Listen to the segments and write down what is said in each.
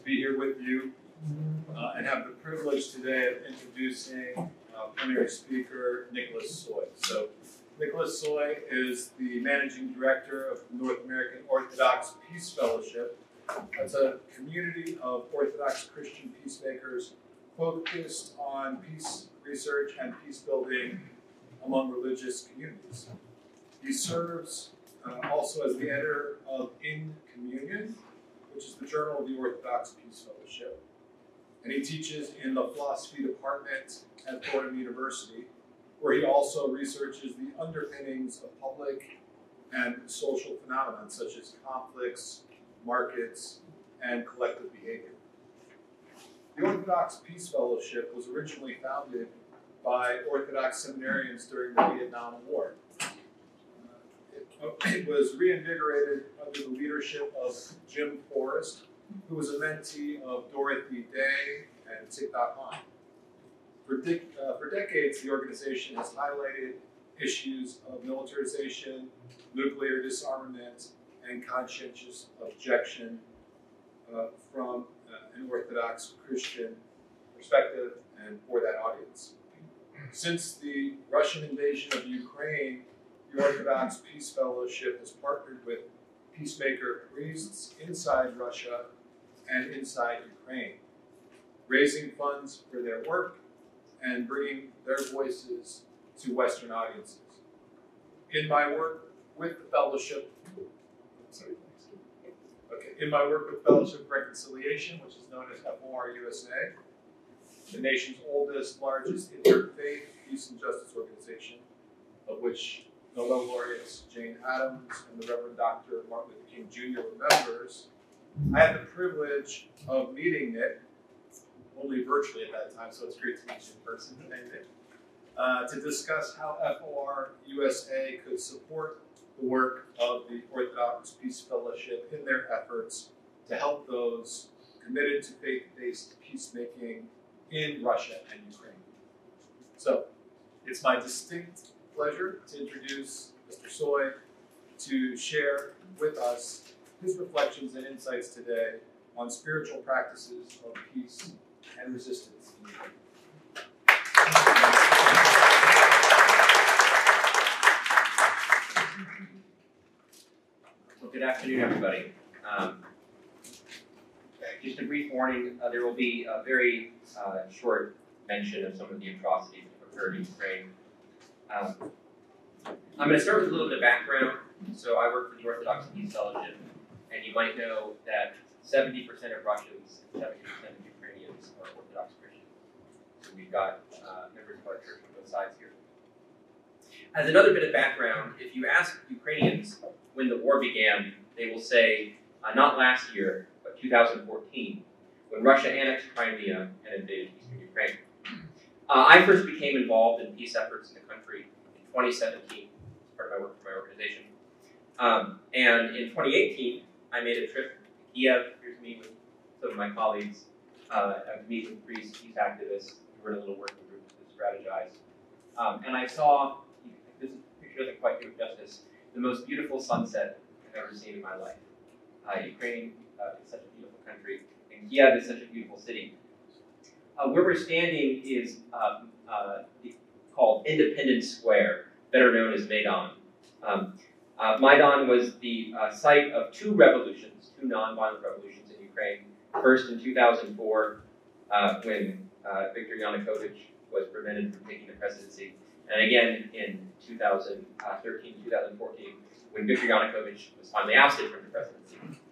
be here with you and have the privilege today of introducing plenary speaker Nicholas Soy. So Nicholas Soy is the managing director of the North American Orthodox Peace Fellowship. That's a community of Orthodox Christian peacemakers focused on peace research and peace building among religious communities. He serves also as the editor of In Communion, which is the journal of the Orthodox Peace Fellowship. And he teaches in the philosophy department at Fordham University, where he also researches the underpinnings of public and social phenomena such as conflicts, markets, and collective behavior. The Orthodox Peace Fellowship was originally founded by Orthodox seminarians during the Vietnam War. It was reinvigorated under the leadership of Jim Forrest, who was a mentee of Dorothy Day and Thich Nhat Hanh. For decades, the organization has highlighted issues of militarization, nuclear disarmament, and conscientious objection from an Orthodox Christian perspective and for that audience. Since the Russian invasion of Ukraine, the Orthodox Peace Fellowship has partnered with peacemaker priests inside Russia and inside Ukraine, raising funds for their work and bringing their voices to Western audiences. In my work with the Fellowship, Fellowship of Reconciliation, which is known as FOR USA, the nation's oldest, largest interfaith peace and justice organization, of which Nobel laureates Jane Addams and the Reverend Dr. Martin Luther King Jr. were members, I had the privilege of meeting Nick, only virtually at that time, so it's great to meet you in person today, Nick, to discuss how FOR USA could support the work of the Orthodox Peace Fellowship in their efforts to help those committed to faith-based peacemaking in Russia and Ukraine. So, it's my distinct pleasure to introduce Mr. Soy to share with us his reflections and insights today on spiritual practices of peace and resistance in Ukraine. Well, good afternoon, everybody. Just a brief warning, there will be a very short mention of some of the atrocities that occurred in Ukraine. I'm going to start with a little bit of background. So I work for the Orthodox Peace Fellowship, and you might know that 70% of Russians and 70% of Ukrainians are Orthodox Christians. So we've got members of our church on both sides here. As another bit of background, if you ask Ukrainians when the war began, they will say, not last year, but 2014, when Russia annexed Crimea and invaded eastern Ukraine. I first became involved in peace efforts in the country in 2017, as part of my work for my organization. And in 2018, I made a trip to Kiev here to meet with some of my colleagues, to meet with priests, peace activists. We were in a little working group to strategize. And I saw, this picture doesn't quite do it justice, the most beautiful sunset I've ever seen in my life. Ukraine is such a beautiful country, and Kiev is such a beautiful city. Where we're standing is called Independence Square, better known as Maidan. Maidan was the site of two revolutions, two nonviolent revolutions in Ukraine. First in 2004, when Viktor Yanukovych was prevented from taking the presidency, and again in 2013, 2014, when Viktor Yanukovych was finally ousted from the presidency.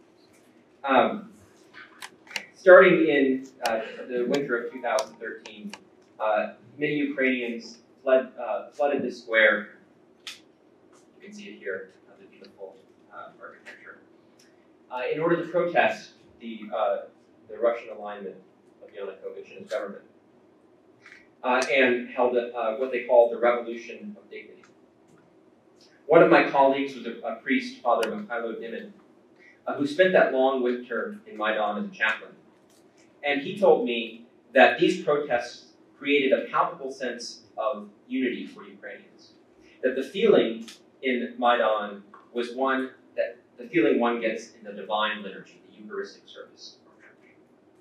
Starting in the winter of 2013, many Ukrainians flooded the square. You can see it here, the beautiful architecture, in order to protest the Russian alignment of Yanukovych and his government, and held what they called the Revolution of Dignity. One of my colleagues was a priest, Father Mikhailo Dimin, who spent that long winter in Maidan as a chaplain. And he told me that these protests created a palpable sense of unity for Ukrainians. That the feeling in Maidan was the feeling one gets in the divine liturgy, the Eucharistic service.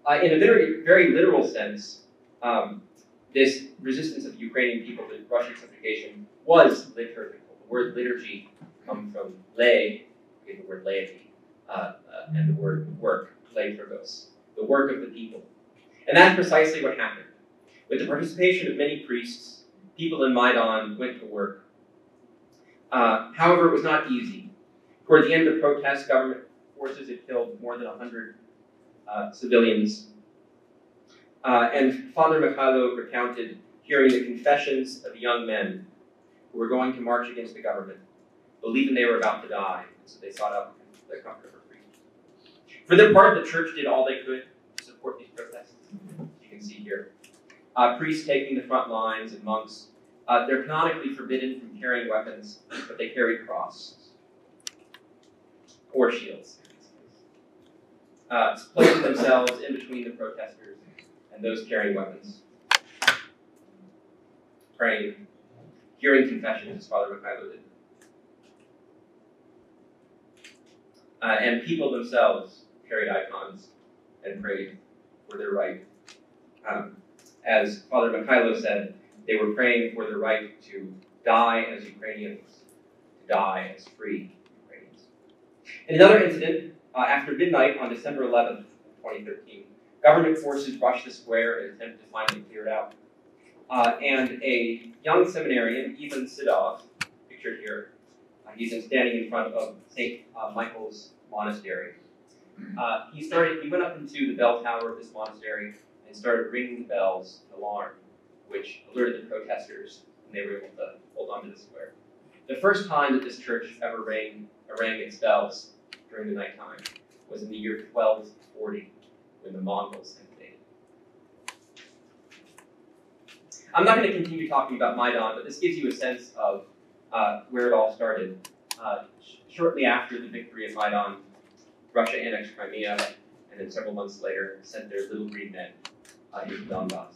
In a very, very literal sense, this resistance of Ukrainian people to Russian subjugation was liturgical. The word liturgy comes from lay, the word laity, and the word work, liturgos, the work of the people. And that's precisely what happened. With the participation of many priests, people in Maidan went to work. However, it was not easy. Toward the end of the protest, government forces had killed more than 100 civilians. And Father Mikhailo recounted hearing the confessions of young men who were going to march against the government, believing they were about to die, so they sought out the comfort of freedom. For their part, the church did all they could to support these protests, as you can see here. Priests taking the front lines and monks, they're canonically forbidden from carrying weapons, but they carried crosses or shields, placing themselves in between the protesters and those carrying weapons, praying, hearing confessions, as Father Mikhailo did. And people themselves carried icons and prayed for their right. As Father Mikhailo said, they were praying for the right to die as Ukrainians, to die as free Ukrainians. In another incident, after midnight on December 11th, 2013, government forces rushed the square in an attempt to finally clear it out. And a young seminarian, Ivan Sidov, pictured here, he's standing in front of St. Michael's Monastery. He went up into the bell tower of this monastery and started ringing the bells, an alarm, which alerted the protesters, and they were able to hold on to the square. The first time that this church ever rang its bells during the nighttime was in the year 1240, when the Mongols invaded. I'm not going to continue talking about Maidan, but this gives you a sense of where it all started. Shortly after the victory at Maidan, Russia annexed Crimea, and then several months later sent their little green men into Donbass.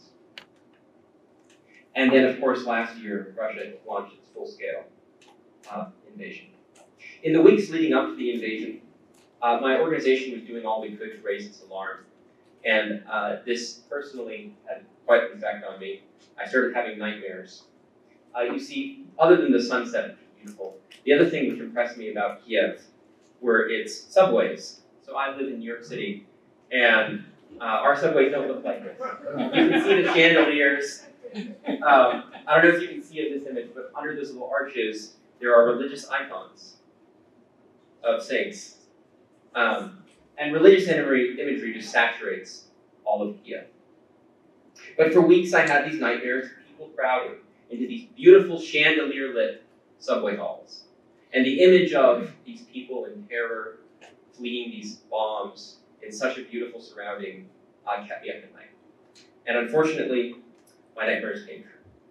And then, of course, last year, Russia launched its full-scale invasion. In the weeks leading up to the invasion, my organization was doing all we could to raise its alarm. And this personally had quite an effect on me. I started having nightmares. You see, other than the sunset, which is beautiful, the other thing which impressed me about Kiev were its subways. So I live in New York City, and our subways don't look like this. You can see the chandeliers. I don't know if you can see it in this image, but under those little arches, there are religious icons of saints. And religious imagery just saturates all of Kiev. But for weeks I had these nightmares, people crowding into these beautiful chandelier-lit subway halls. And the image of these people in terror, fleeing these bombs in such a beautiful surrounding kept me up at night. And unfortunately, my nightmares came true.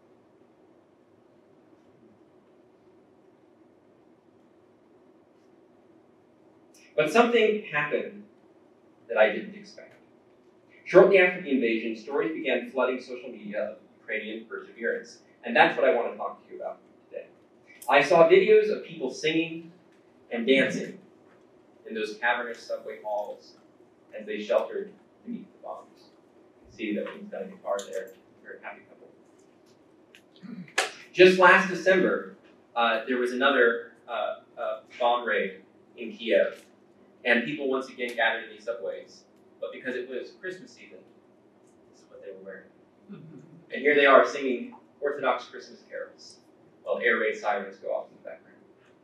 But something happened that I didn't expect. Shortly after the invasion, stories began flooding social media of Ukrainian perseverance. And that's what I want to talk to you about today. I saw videos of people singing and dancing in those cavernous subway halls as they sheltered beneath the bombs. You can see that one's got a guitar there. Very happy couple. Just last December, there was another bomb raid in Kiev, and people once again gathered in these subways. But because it was Christmas season, this is what they were wearing. And here they are singing Orthodox Christmas carols while air raid sirens go off in the background.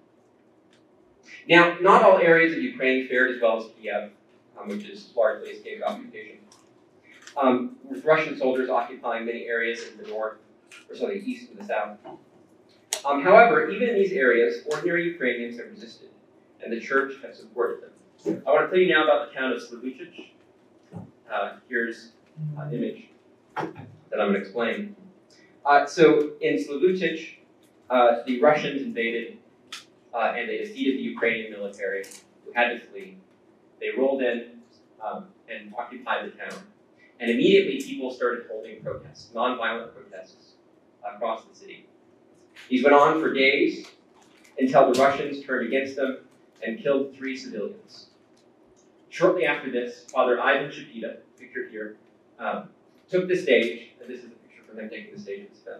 Now, not all areas of Ukraine fared as well as Kiev, which is largely a state of occupation, with Russian soldiers occupying many areas in the north, or sorry, the east and the south. However, even in these areas, ordinary Ukrainians have resisted, and the church has supported them. I want to tell you now about the town of Slavutich. Here's an image that I'm going to explain. So in Slavutich, the Russians invaded and they defeated the Ukrainian military, who had to flee. They rolled in and occupied the town. And immediately people started holding protests, nonviolent protests, across the city. These went on for days until the Russians turned against them and killed 3 civilians. Shortly after this, Father Ivan Chapita, pictured here, took the stage, and this is a picture from him taking the stage in Spain.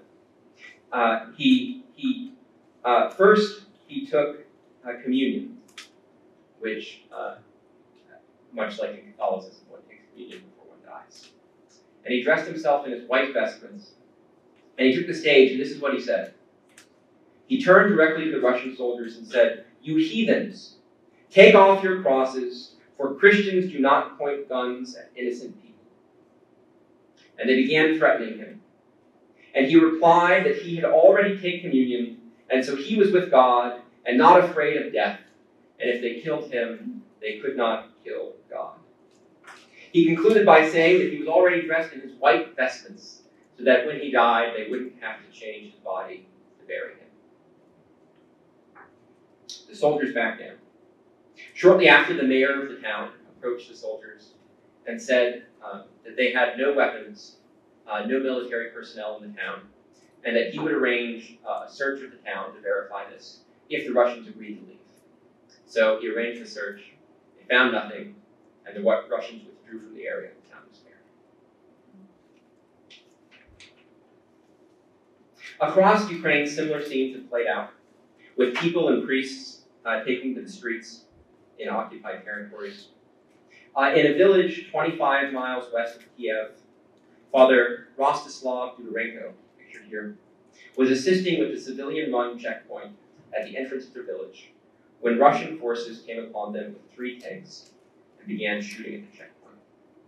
First he took communion, which, much like in Catholicism, one takes communion before one dies. And he dressed himself in his white vestments, and he took the stage, and this is what he said. He turned directly to the Russian soldiers and said, "You heathens, take off your crosses, for Christians do not point guns at innocent people." And they began threatening him. And he replied that he had already taken communion, and so he was with God and not afraid of death. And if they killed him, they could not kill God. He concluded by saying that he was already dressed in his white vestments, so that when he died, they wouldn't have to change his body to bury him. The soldiers backed down. Shortly after, the mayor of the town approached the soldiers and said that they had no weapons, no military personnel in the town, and that he would arrange a search of the town to verify this if the Russians agreed to leave. So he arranged the search. They found nothing, and the Russians withdrew from the area. The town was spared. Across Ukraine, similar scenes have played out, with people and priests taking to the streets in occupied territories. In a village 25 miles west of Kiev, Father Rostislav Dudarenko, pictured here, was assisting with the civilian-run checkpoint at the entrance of their village when Russian forces came upon them with 3 tanks and began shooting at the checkpoint.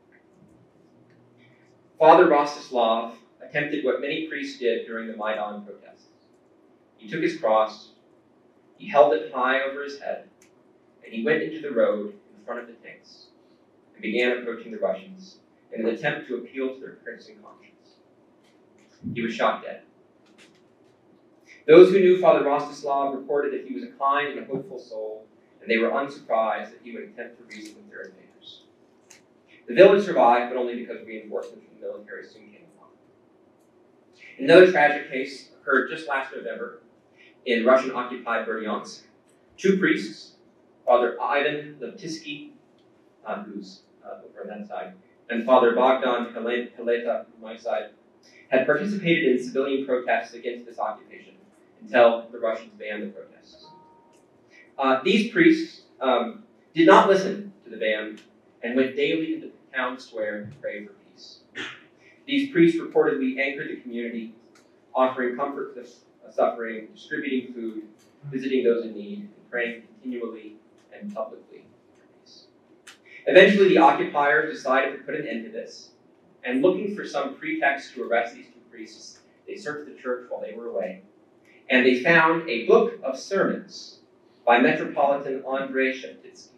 Father Rostislav attempted what many priests did during the Maidan protests. He took his cross, he held it high over his head, and he went into the road in front of the tanks and began approaching the Russians in an attempt to appeal to their crimson conscience. He was shot dead. Those who knew Father Rostislav reported that he was a kind and a hopeful soul, and they were unsurprised that he would attempt to reason with their invaders. The village survived, but only because reinforcements from the military soon came along. Another tragic case occurred just last November in Russian-occupied Berdyansk. 2 priests, Father Ivan Levitsky, who's over on that side, and Father Bogdan Kaleta, on my side, had participated in civilian protests against this occupation until the Russians banned the protests. These priests did not listen to the ban and went daily to the town square to pray for peace. These priests reportedly anchored the community, offering comfort to the suffering, distributing food, visiting those in need, and praying continually and publicly for peace. Eventually, the occupiers decided to put an end to this, and looking for some pretext to arrest these 2 priests, they searched the church while they were away, and they found a book of sermons by Metropolitan Andrei Sheptitsky.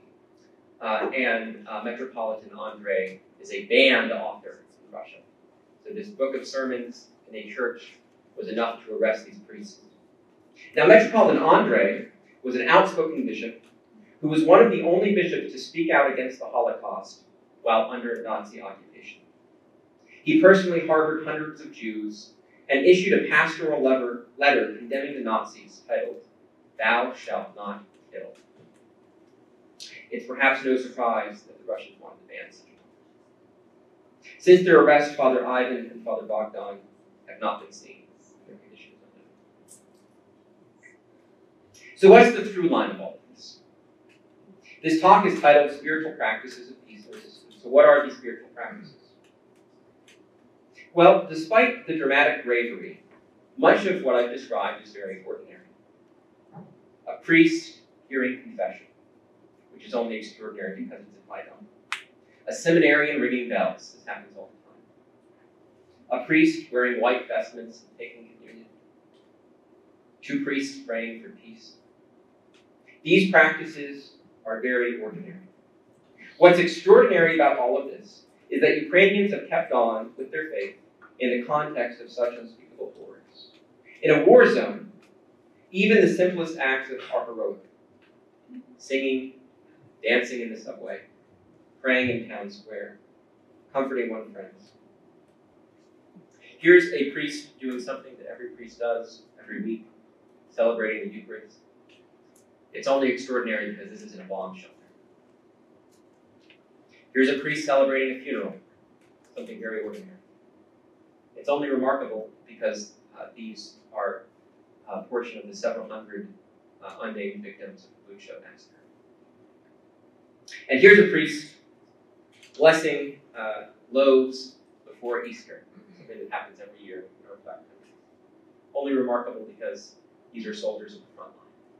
Metropolitan Andrei is a banned author in Russia. So this book of sermons in a church was enough to arrest these priests. Now, Metropolitan Andrei was an outspoken bishop who was one of the only bishops to speak out against the Holocaust while under Nazi occupation. He personally harbored hundreds of Jews and issued a pastoral letter condemning the Nazis titled, "Thou shalt not kill." It's perhaps no surprise that the Russians wanted to ban such a book. Since their arrest, Father Ivan and Father Bogdan have not been seen. Their condition is unknown. So what's the through line of all of this? This talk is titled Spiritual Practices of Peace and Resistance. So what are these spiritual practices? Well, despite the dramatic bravery, much of what I've described is very ordinary. A priest hearing confession, which is only extraordinary because it's a Maidan. A seminarian ringing bells, this happens all the time. A priest wearing white vestments and taking communion. 2 priests praying for peace. These practices are very ordinary. What's extraordinary about all of this is that Ukrainians have kept on with their faith in the context of such unspeakable horrors. In a war zone, even the simplest acts are heroic. Singing, dancing in the subway, praying in town square, comforting one's friends. Here's a priest doing something that every priest does every week, celebrating the Eucharist. It's only extraordinary because this isn't a bomb shelter. Here's a priest celebrating a funeral, something very ordinary. It's only remarkable because these are a portion of the several hundred unnamed victims of the Blue Show massacre. And here's a priest blessing loaves before Easter, something that happens every year in Orthodox countries. Only remarkable because these are soldiers of the front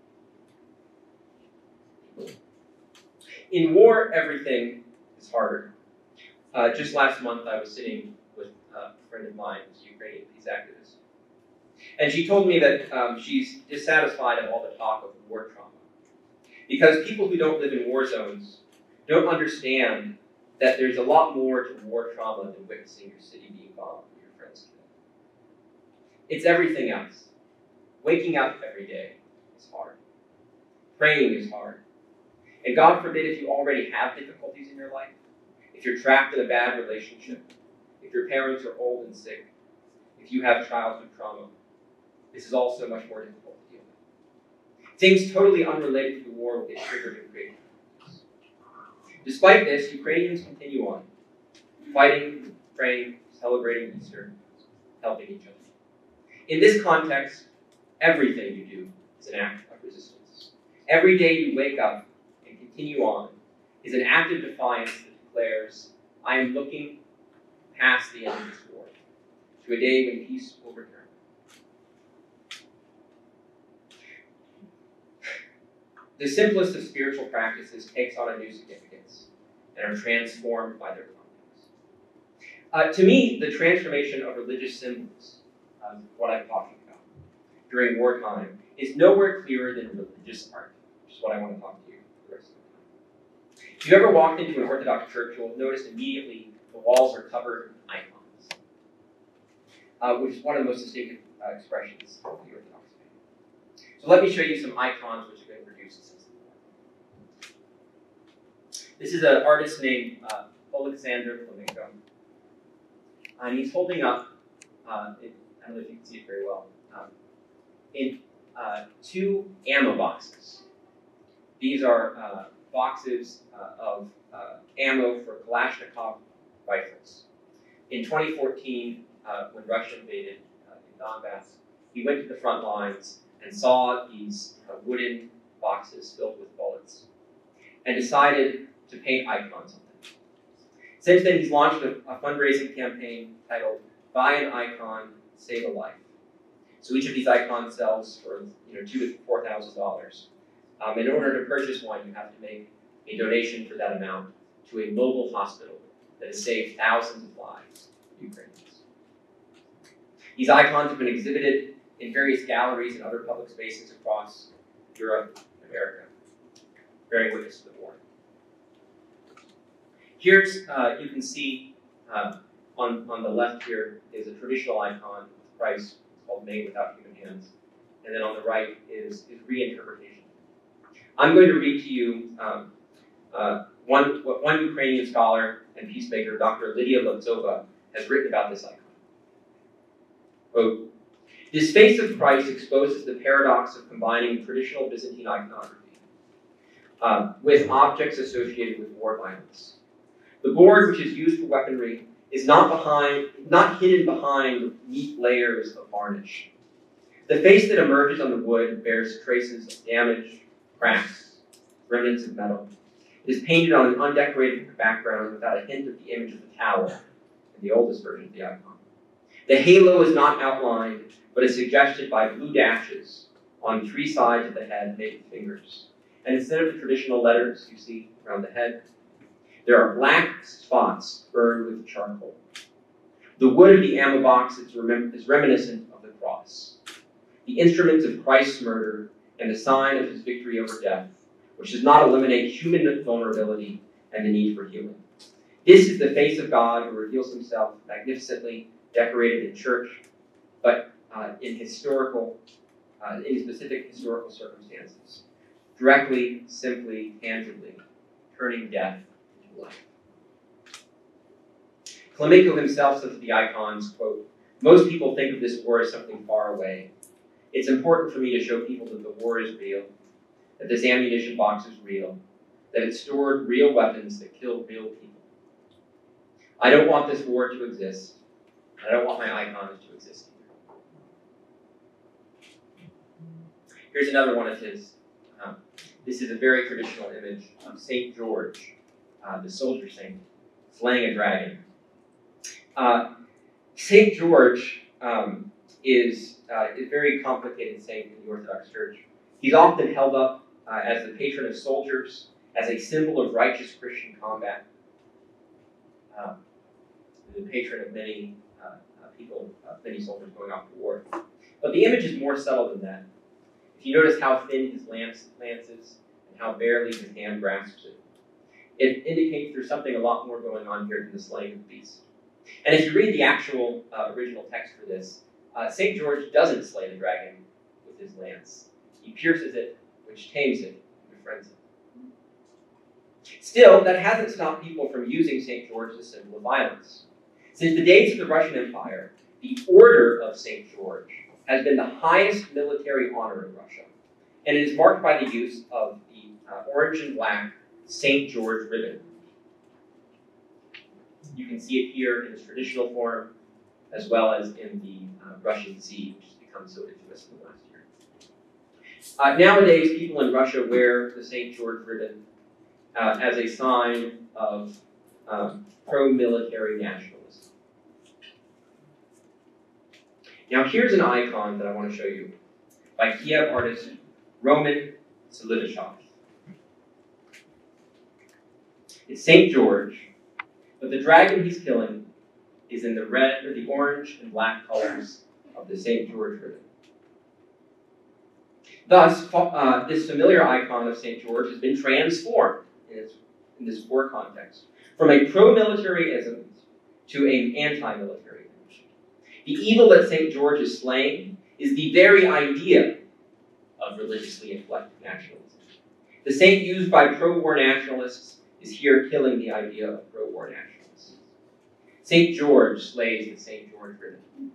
line. In war, everything is harder. Just last month, I was sitting with a friend of mine who's a Ukrainian peace activist. And she told me that she's dissatisfied of all the talk of war trauma. Because people who don't live in war zones don't understand that there's a lot more to war trauma than witnessing your city being bombed and your friends killed. It's everything else. Waking up every day is hard. Praying is hard. And God forbid if you already have difficulties in your life, if you're trapped in a bad relationship, if your parents are old and sick, if you have childhood trauma, this is also much more difficult to deal with. Things totally unrelated to the war will get triggered and create. Despite this, Ukrainians continue on, fighting, praying, celebrating Easter, helping each other. In this context, everything you do is an act of resistance. Every day you wake up and continue on is an act of defiance that declares, I am looking past the end of this war, to a day when peace will return. The simplest of spiritual practices takes on a new significance and are transformed by their context. To me, the transformation of religious symbols, what I'm talking about, during wartime, is nowhere clearer than religious art, which is what I want to talk to you the rest of the time. If you ever walked into an Orthodox church, you'll notice immediately the walls are covered with icons, which is one of the most distinctive expressions of the Orthodox faith. So let me show you some icons which have been produced since the war. This is an artist named Alexander Flamenco. And he's holding up, I don't know if you can see it very well, in two ammo boxes. These are boxes of ammo for Kalashnikov rifles. In 2014, when Russia invaded in Donbass, he went to the front lines and saw these wooden boxes filled with bullets and decided to paint icons on them. Since then, he's launched a fundraising campaign titled Buy an Icon, Save a Life. So each of these icons sells for $2,000 to $4,000. In order to purchase one, you have to make a donation for that amount to a mobile hospital that has saved thousands of lives of Ukrainians. These icons have been exhibited in various galleries and other public spaces across Europe and America, bearing witness to the war. Here's, you can see on the left here is a traditional icon of Christ. It's called Made Without Human Hands. And then on the right is reinterpretation. I'm going to read to you what one Ukrainian scholar and peacemaker, Dr. Lydia Lotsova, has written about this icon. Quote, this face of Christ exposes the paradox of combining traditional Byzantine iconography with objects associated with war violence. The board, which is used for weaponry, is not hidden behind neat layers of varnish. The face that emerges on the wood bears traces of damage, cracks, remnants of metal. It is painted on an undecorated background without a hint of the image of the tower in the oldest version of the icon. The halo is not outlined, but is suggested by blue dashes on three sides of the head made with fingers. And instead of the traditional letters you see around the head, there are black spots burned with charcoal. The wood of the ammo box is reminiscent of the cross, the instruments of Christ's murder and the sign of his victory over death, which does not eliminate human vulnerability and the need for healing. This is the face of God who reveals himself magnificently decorated in church, but in specific historical circumstances, directly, simply, tangibly, turning death into life. Flamenco himself says of the icons, quote, most people think of this war as something far away. It's important for me to show people that the war is real, that this ammunition box is real, that it stored real weapons that killed real people, I don't want this war to exist. I don't want my icons to exist either. Here's another one of his. This is a very traditional image of St. George, the soldier saint, slaying a dragon. St. George is a very complicated saint in the Orthodox Church. He's often held up as the patron of soldiers, as a symbol of righteous Christian combat. The patron of many people, many soldiers going off to war. But the image is more subtle than that. If you notice how thin his lance is and how barely his hand grasps it, it indicates there's something a lot more going on here than the slaying of the beast. And if you read the actual original text for this, St. George doesn't slay the dragon with his lance. He pierces it, which tames it and befriends it. Still, that hasn't stopped people from using St. George as a symbol of violence. Since the days of the Russian Empire, the Order of St. George has been the highest military honor in Russia, and it is marked by the use of the orange and black St. George ribbon. You can see it here in its traditional form, as well as in the Russian siege, which has become so infamous in the last year. Nowadays, people in Russia wear the St. George ribbon as a sign of pro-military nationalism. Now here's an icon that I want to show you by Kiev artist Roman Solivashov. It's St. George, but the dragon he's killing is in the red or the orange and black colors of the St. George ribbon. Thus, this familiar icon of St. George has been transformed in this war context from a pro-militarism to an anti-military image. The evil that St. George is slaying is the very idea of religiously inflected nationalism. The saint used by pro-war nationalists is here killing the idea of pro-war nationalists. St. George slays the St. George ribbon.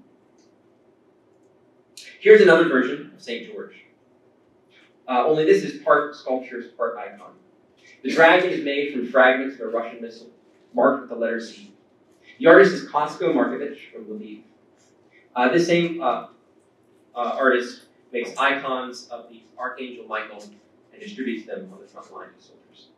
Here's another version of St. George. Only this is part sculpture, part icon. The dragon is made from fragments of a Russian missile, marked with the letter Z. The artist is Kosko Markovich from Lviv. This same artist makes icons of the Archangel Michael and distributes them on the front line to soldiers.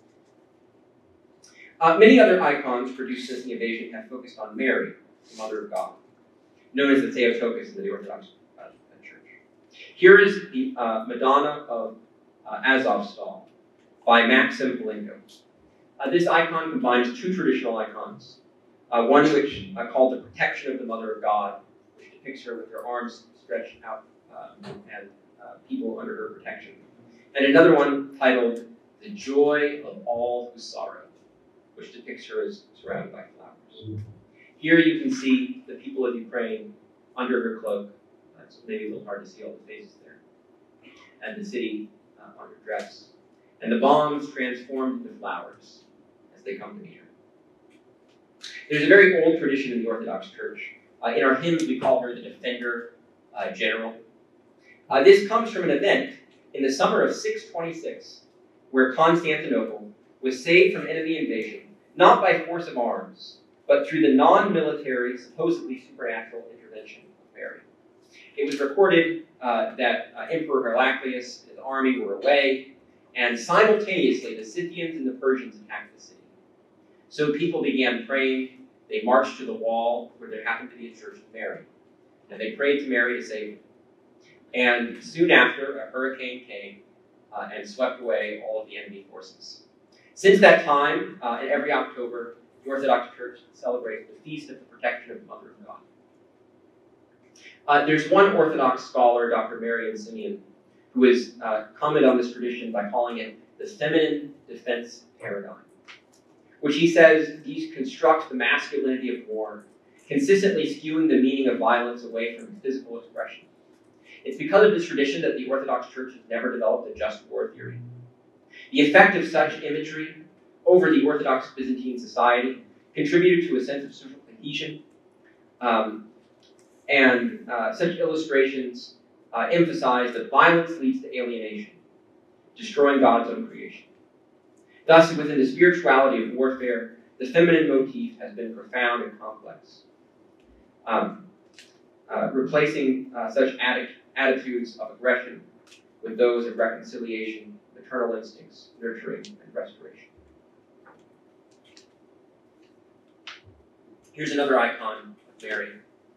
Many other icons produced since the invasion have focused on Mary, the Mother of God, known as the Theotokos in the Orthodox Church. Here is the Madonna of Azovstal by Maxim Blinko. This icon combines two traditional icons, one which called the Protection of the Mother of God, which depicts her with her arms stretched out and people under her protection, and another one titled The Joy of All Who Sorrow, which depicts her as surrounded by flowers. Here you can see the people of Ukraine under her cloak. It's maybe a little hard to see all the faces there. And the city on her dress. And the bombs transformed into flowers as they come to meet her. There's a very old tradition in the Orthodox Church. In our hymns, we call her the Defender General. This comes from an event in the summer of 626, where Constantinople was saved from enemy invasion, not by force of arms, but through the non-military, supposedly supernatural intervention of Mary. It was recorded that Emperor Heraclius and his army were away, and simultaneously the Scythians and the Persians attacked the city. So people began praying. They marched to the wall where there happened to be a church of Mary, and they prayed to Mary to save them. And soon after, a hurricane came and swept away all of the enemy forces. Since that time, in every October, the Orthodox Church celebrates the Feast of the Protection of the Mother of God. There's one Orthodox scholar, Dr. Marian Simeon, who has commented on this tradition by calling it the feminine defense paradigm, which he says deconstructs the masculinity of war, consistently skewing the meaning of violence away from physical expression. It's because of this tradition that the Orthodox Church has never developed a just war theory. The effect of such imagery over the Orthodox Byzantine society contributed to a sense of social cohesion, and such illustrations emphasize that violence leads to alienation, destroying God's own creation. Thus, within the spirituality of warfare, the feminine motif has been profound and complex, replacing such attitudes of aggression with those of reconciliation, maternal instincts, nurturing, and restoration. Here's another icon of Mary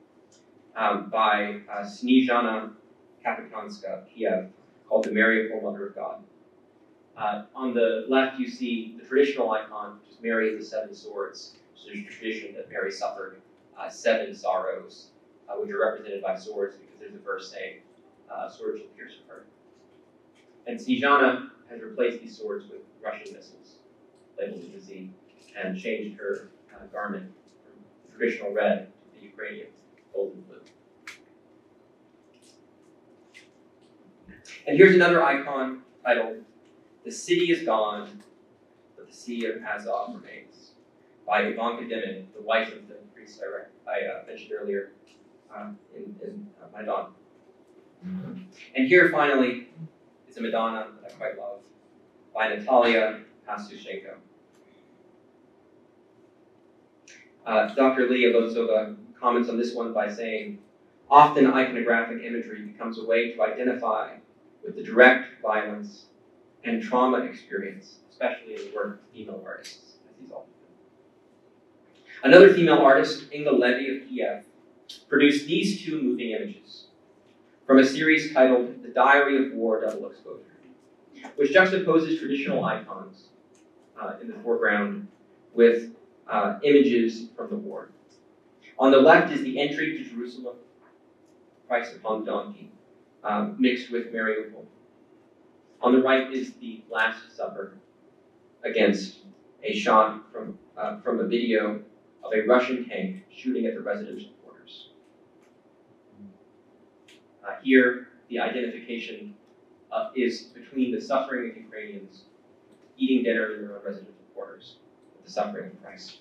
by Snezhana Kapitánska, Kiev, called the Mariupol Mother of God. On the left, you see the traditional icon, which is Mary of the Seven Swords. So there's a tradition that Mary suffered 7 sorrows, which are represented by swords because there's a verse saying, swords shall pierce her. And Snezhana has replaced these swords with Russian missiles, labeled with a Z, and changed her garment from traditional red to the Ukrainian gold and blue. And here's another icon titled, "The City is Gone, but the Sea of Azov Remains," by Ivanka Demin, the wife of the priest I mentioned earlier in Maidan. And here, finally, is a Madonna that I quite love, by Natalia Pastushenko. Dr. Lydia Lotsova comments on this one by saying, "Often iconographic imagery becomes a way to identify with the direct violence and trauma experience, especially in the work of female artists, as these all do." Another female artist, Inga Levy of Kiev, produced these 2 moving images from a series titled The Diary of War Double Exposure, which juxtaposes traditional icons in the foreground with images from the war. On the left is the entry to Jerusalem, Christ upon the donkey, mixed with Mariupol. On the right is the Last Supper, against a shot from a video of a Russian tank shooting at the residential quarters. Here, the identification is between the suffering of Ukrainians eating dinner in their own residential quarters with the suffering of Christ.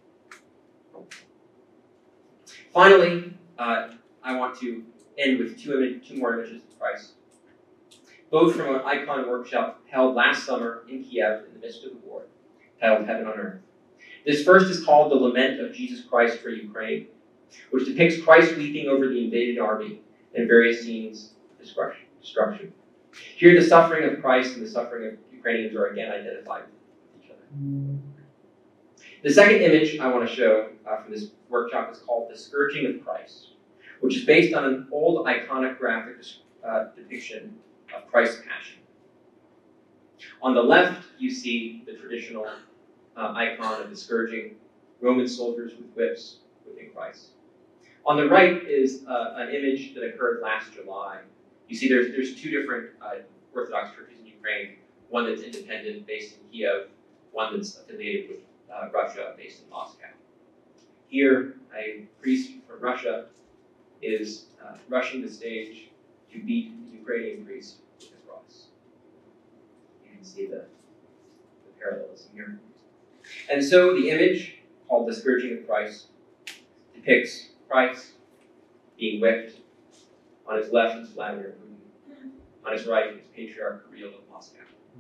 Finally, I want to end with two more images of Christ, both from an icon workshop held last summer in Kiev in the midst of the war, titled Heaven on Earth. This first is called The Lament of Jesus Christ for Ukraine, which depicts Christ weeping over the invaded army in various scenes of destruction. Here, the suffering of Christ and the suffering of Ukrainians are again identified with each other. The second image I want to show from this workshop is called The Scourging of Christ, which is based on an old iconographic depiction of Christ's Passion. On the left, you see the traditional icon of the scourging, Roman soldiers with whips whipping Christ. On the right is an image that occurred last July. You see there's 2 different Orthodox churches in Ukraine, one that's independent, based in Kiev, one that's affiliated with Russia, based in Moscow. Here, a priest from Russia is rushing the stage to beat the Ukrainian priest with his cross. You can see the parallelism here. And so the image, called The Scourging of Christ, depicts Christ being whipped. On his left is Vladimir Putin. On his right is Patriarch Kirill of Moscow.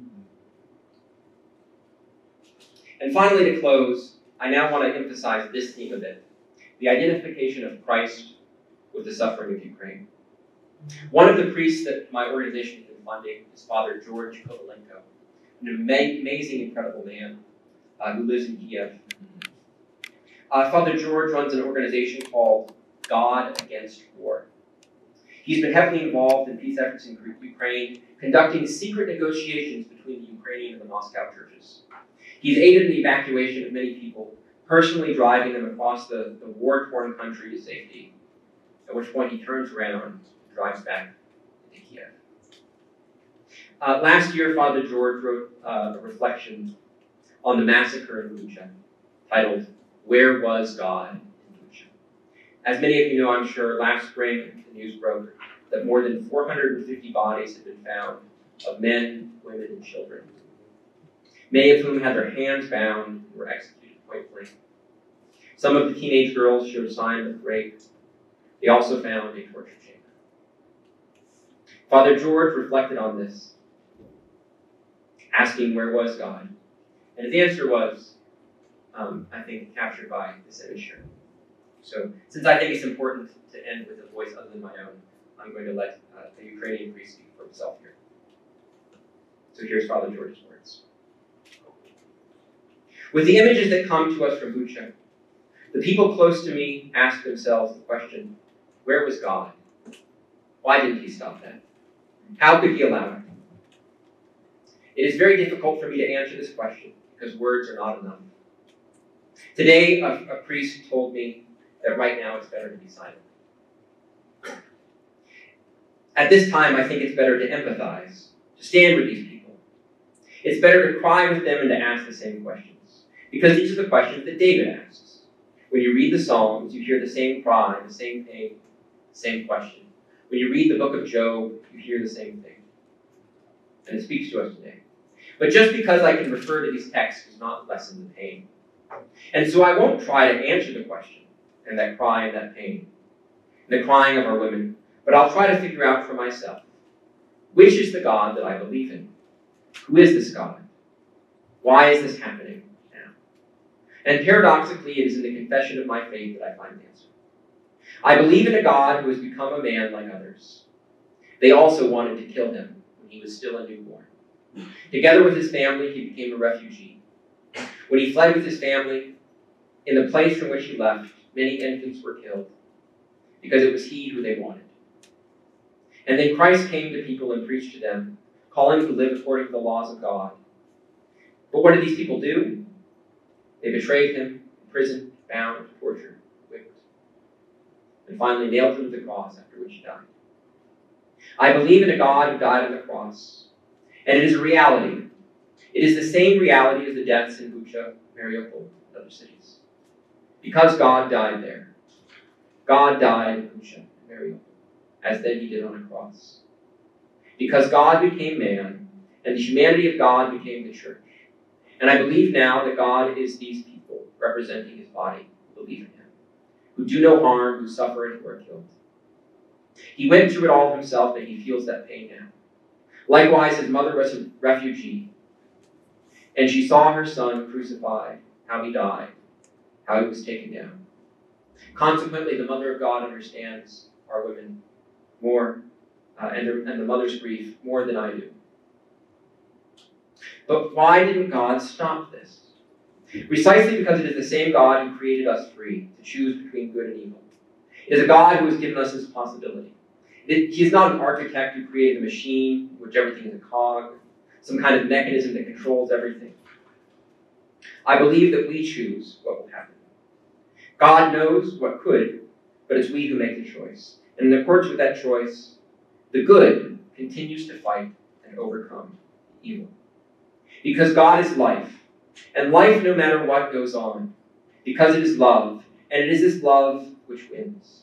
And finally, to close, I now want to emphasize this theme a bit, the identification of Christ with the suffering of Ukraine. One of the priests that my organization has been funding is Father George Kovalenko, an amazing, incredible man who lives in Kiev. Father George runs an organization called God Against War. He's been heavily involved in peace efforts in Ukraine, conducting secret negotiations between the Ukrainian and the Moscow churches. He's aided in the evacuation of many people, personally driving them across the war-torn country to safety, at which point he turns around and drives back to Kiev. Last year, Father George wrote a reflection on the massacre in Bucha, titled, "Where Was God in Bucha?" As many of you know, I'm sure, last spring the news broke that more than 450 bodies had been found of men, women, and children, many of whom had their hands bound and were executed point blank. Some of the teenage girls showed signs of rape. They also found a torture chamber. Father George reflected on this, asking where was God? And his answer was, I think, captured by this image here. So, since I think it's important to end with a voice other than my own, I'm going to let the Ukrainian priest speak for himself here. So here's Father George's words. With the images that come to us from Bucha, the people close to me ask themselves the question, where was God? Why didn't he stop that? How could he allow it? It is very difficult for me to answer this question because words are not enough. Today, a priest told me that right now it's better to be silent. At this time, I think it's better to empathize, to stand with these people. It's better to cry with them and to ask the same questions, because these are the questions that David asks. When you read the Psalms, you hear the same cry, the same pain, the same question. When you read the book of Job, you hear the same thing. And it speaks to us today. But just because I can refer to these texts does not lessen the pain. And so I won't try to answer the question and that cry and that pain, and the crying of our women, but I'll try to figure out for myself, which is the God that I believe in? Who is this God? Why is this happening now? And paradoxically, it is in the confession of my faith that I find the answer. I believe in a God who has become a man like others. They also wanted to kill him when he was still a newborn. Together with his family, he became a refugee. When he fled with his family, in the place from which he left, many infants were killed because it was he who they wanted. And then Christ came to people and preached to them, calling them to live according to the laws of God. But what did these people do? They betrayed him, imprisoned, bound, tortured, whipped, and finally nailed him to the cross, after which he died. I believe in a God who died on the cross, and it is a reality. It is the same reality as the deaths in Bucha, Mariupol, and other cities. Because God died there. God died in Bucha, and Mariupol, as then he did on a cross. Because God became man, and the humanity of God became the church. And I believe now that God is these people, representing his body, who believe in him, who do no harm, who suffer and who are killed. He went through it all himself, and he feels that pain now. Likewise, his mother was a refugee, and she saw her son crucified, how he died, how he was taken down. Consequently, the Mother of God understands our women more, and the mother's grief more than I do. But why didn't God stop this? Precisely because it is the same God who created us free to choose between good and evil. It is a God who has given us this possibility. He is not an architect who created a machine in which everything is a cog, some kind of mechanism that controls everything. I believe that we choose what will happen. God knows what could, but it's we who make the choice. And in accordance with that choice, the good continues to fight and overcome evil. Because God is life, and life, no matter what goes on, because it is love, and it is this love which wins.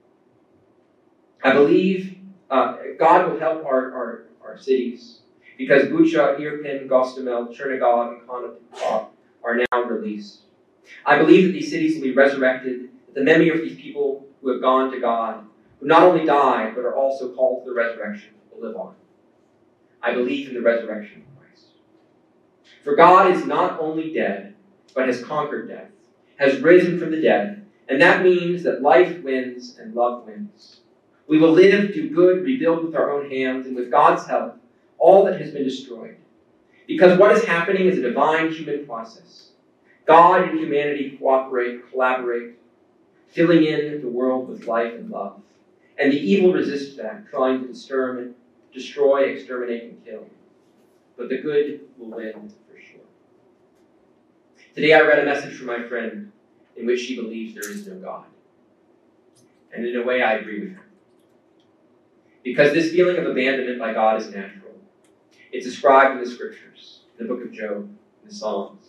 I believe God will help our cities, because Bucha, Irpin, Gostomel, Chernigov, and Konotop are now released. I believe that these cities will be resurrected, that the memory of these people who have gone to God, who not only died, but are also called to the resurrection, will live on. I believe in the resurrection of Christ. For God is not only dead, but has conquered death, has risen from the dead, and that means that life wins and love wins. We will live, do good, rebuild with our own hands, and with God's help, all that has been destroyed. Because what is happening is a divine human process. God and humanity cooperate, collaborate, filling in the world with life and love. And the evil resists that, trying to destroy, exterminate, and kill. But the good will win for sure. Today I read a message from my friend in which she believes there is no God. And in a way I agree with her. Because this feeling of abandonment by God is natural. It's described in the scriptures, in the book of Job, in the Psalms.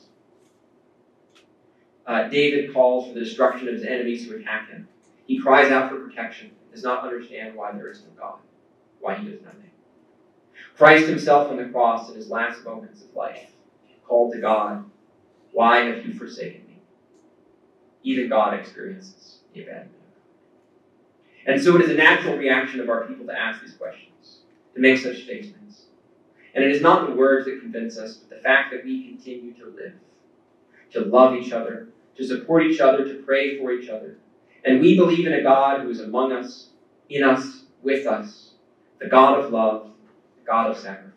David calls for the destruction of his enemies who attack him. He cries out for protection, does not understand why there is no God, why he does nothing. Christ himself on the cross in his last moments of life called to God, why have you forsaken me? Even God experiences the abandonment. And so it is a natural reaction of our people to ask these questions, to make such statements. And it is not the words that convince us, but the fact that we continue to live. to love each other, to support each other, to pray for each other. And we believe in a God who is among us, in us, with us, the God of love, the God of sacrifice.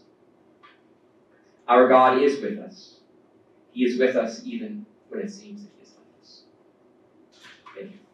Our God is with us. He is with us even when it seems that He is left us. Thank you.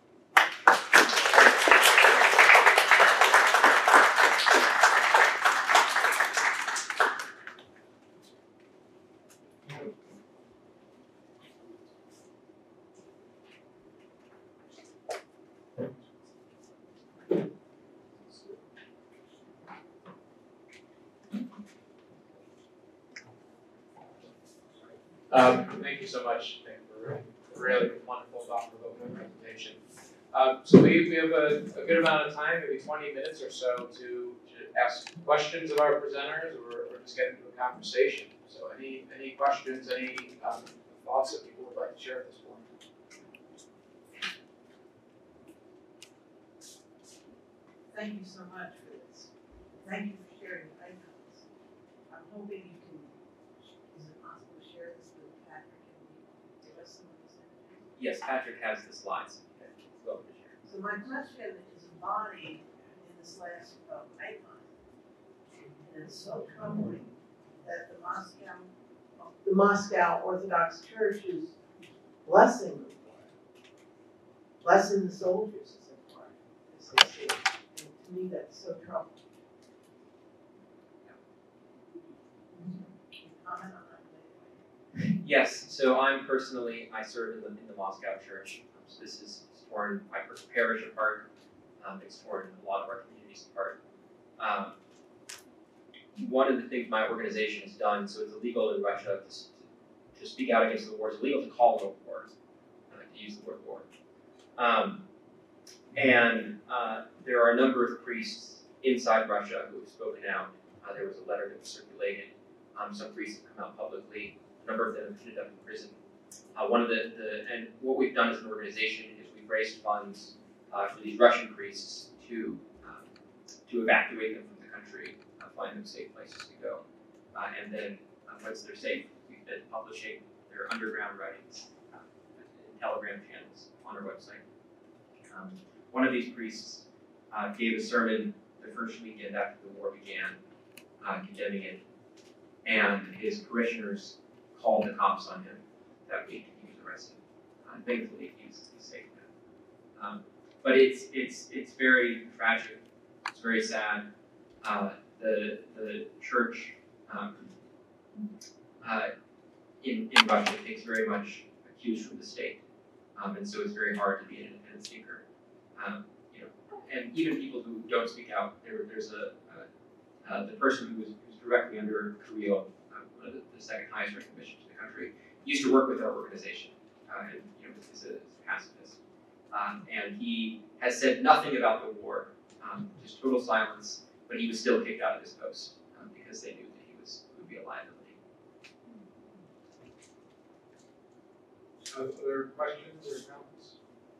Thank you so much, Nick, for a really wonderful, thought-provoking presentation. So we have a good amount of time, maybe 20 minutes or so, to ask questions of our presenters or just get into a conversation. So any questions, any thoughts that people would like to share at this point? Thank you so much for this. Thank you for sharing the icons. I'm hoping you can, is it possible to share this with Patrick and give us some of these images? Yes, Patrick has the slides. Welcome to share. So my question is embodied in this last icon. And it's so troubling that the Moscow Orthodox Church is blessing the war, blessing the soldiers as a part, as they see it. And to me, that's so troubling. Can you comment on that? Yes, so I serve in the Moscow church. So this is torn my parish apart. It's torn a lot of our communities apart. One of the things my organization has done, so it's illegal in Russia to speak out against the war. It's illegal to call it a war, to use the word war. There are a number of priests inside Russia who have spoken out. There was a letter that was circulated. Some priests have come out publicly. A number of them have ended up in prison. And what we've done as an organization is we've raised funds for these Russian priests to evacuate them from the country, find them safe places to go. And then once they're safe, we've been publishing their underground writings in Telegram channels on our website. One of these priests gave a sermon the first weekend after the war began, condemning it, and his parishioners called the cops on him that week. He was arrested. Thankfully, he's safe now. But it's very tragic. It's very sad. The church in Russia takes very much cues from the state, and so it's very hard to be an independent speaker. And even people who don't speak out, there's the person who's directly under Kirill, one of the second highest ranked bishops in the country, used to work with our organization, and is a pacifist. And he has said nothing about the war, just total silence. But he was still kicked out of his post because they knew that he would be a liability. Other questions or comments?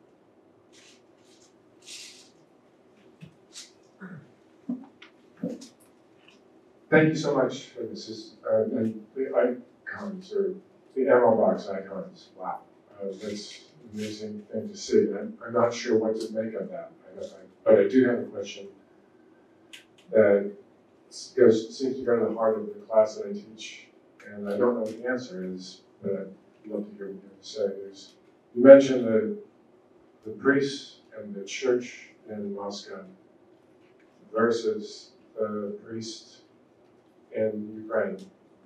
Thank you so much for this. And the icons, or the ammo box icons, wow. That's an amazing thing to see. I'm not sure what to make of that, but I do have a question that seems to go to the heart of the class that I teach, and I don't know what the answer is, but I'd love to hear what you have to say. You mentioned the priests and the church in Moscow versus the priest in Ukraine.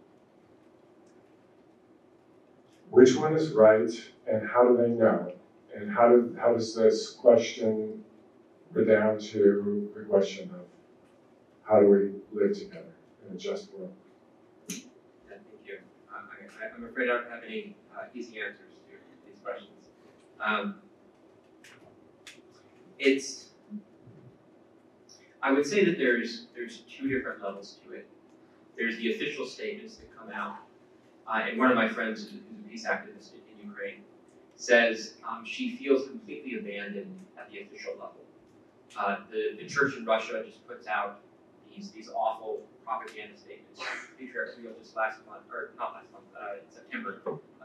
Which one is right, and how do they know? And how does this question redound to the question of how do we live together in a just world? Yeah, thank you. I'm afraid I don't have any easy answers to these questions. I would say that there's two different levels to it. There's the official statements that come out, and one of my friends who's a peace activist in Ukraine says she feels completely abandoned at the official level. The church in Russia just puts out these awful propaganda statements. Patriarch Kirill just in September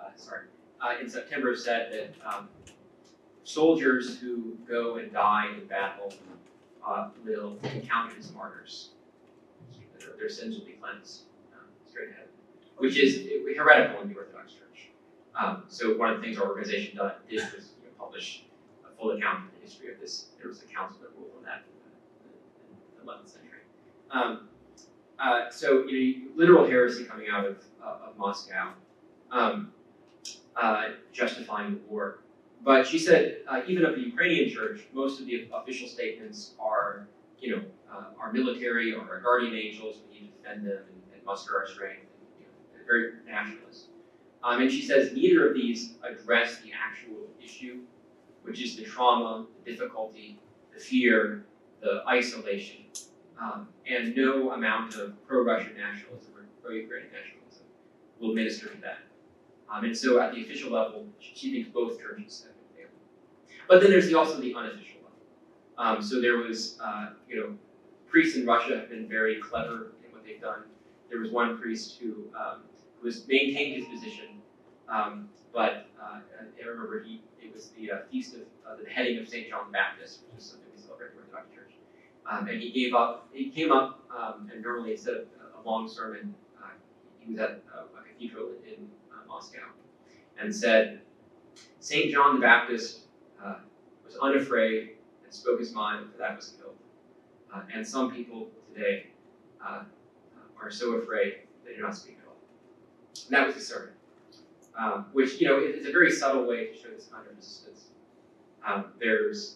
in September said that soldiers who go and die in battle will be counted as martyrs. Their sins will be cleansed straight ahead, which is heretical in the Orthodox Church. So one of the things our organization did was publish a full account of the history of this. There was a council that ruled on that in the 11th century. So literal heresy coming out of Moscow, justifying the war. But she said, even of the Ukrainian church, most of the official statements are, our military or our guardian angels. We need to defend them and muster our strength. And, very nationalist. And she says neither of these address the actual issue, which is the trauma, the difficulty, the fear, the isolation, and no amount of pro-Russian nationalism or pro-Ukrainian nationalism will minister to that. And so at the official level, she thinks both churches have been failing. But then there's also the unofficial level. So there was, priests in Russia have been very clever in what they've done. There was one priest who was maintained his position, but I remember it was the feast of the beheading of St. John the Baptist, which is something we celebrate in the Orthodox Church. And he came up, and normally instead of a long sermon, he was at a cathedral in Moscow, and said, St. John the Baptist was unafraid and spoke his mind, for that was killed. And some people today are so afraid they do not speak at all. And that was his sermon, which is a very subtle way to show this kind of resistance. There's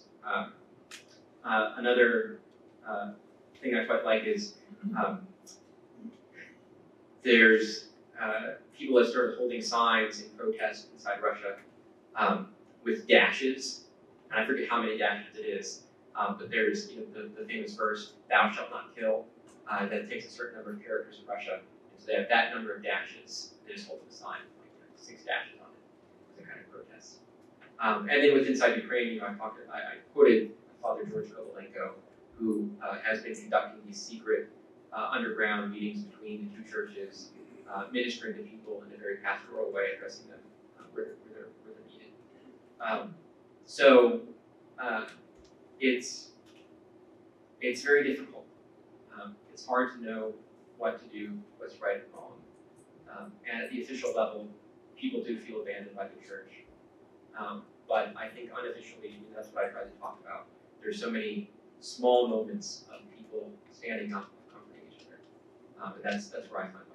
another thing I quite like is there's people have started holding signs in protest inside Russia with dashes, and I forget how many dashes it is, but there's the famous verse, "Thou shalt not kill," that takes a certain number of characters in Russia, and so they have that number of dashes. They just hold the sign, like 6 dashes on it, as a kind of protest. And then with inside Ukraine, I quoted Father George Kovalenko, who has been conducting these secret underground meetings between the two churches, ministering to people in a very pastoral way, addressing them where they're needed. So it's very difficult. It's hard to know what to do, what's right and wrong. And at the official level, people do feel abandoned by the church. But I think unofficially, and that's what I try to talk about, there's so many small moments of people standing up and comforting each other. But that's where I find